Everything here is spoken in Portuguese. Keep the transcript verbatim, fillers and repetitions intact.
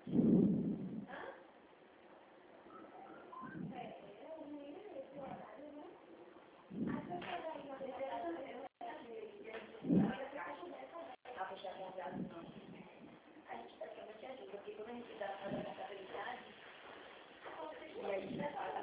A gente está te ajuda, porque quando a gente dá a contabilidade, e aí